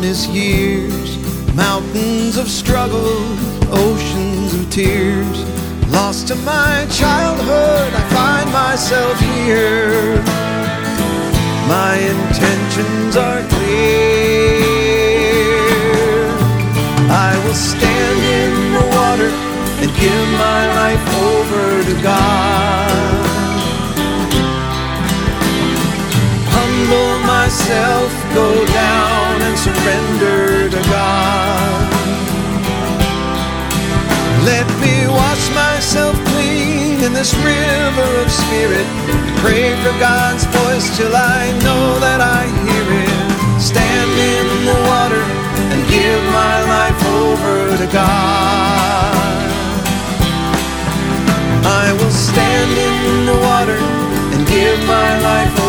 his years, mountains of struggle, oceans of tears. Lost to my childhood, I find myself here. My intentions are clear. I will stand in the water and give my life over to God. Humble myself, go down and surrender to God. Let me wash myself clean in this river of spirit. Pray for God's voice till I know that I hear it. Stand in the water and give my life over to God. I will stand in the water and give my life over to God.